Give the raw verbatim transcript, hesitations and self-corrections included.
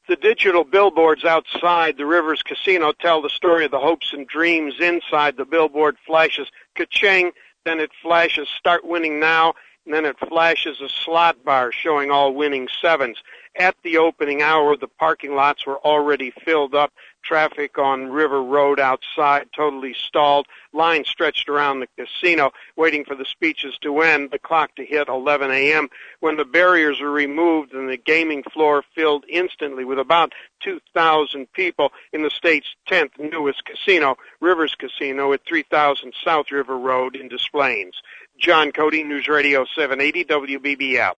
The digital billboards outside the Rivers Casino tell the story of the hopes and dreams inside. The billboard flashes ka-ching, then it flashes start winning now, and then it flashes a slot bar showing all winning sevens. At the opening hour, the parking lots were already filled up. Traffic on River Road outside totally stalled. Lines stretched around the casino, waiting for the speeches to end, the clock to hit eleven a.m. When the barriers were removed and the gaming floor filled instantly with about two thousand people in the state's tenth newest casino, Rivers Casino at three thousand South River Road in Des Plaines. John Cody, News Radio seven eighty W B B F.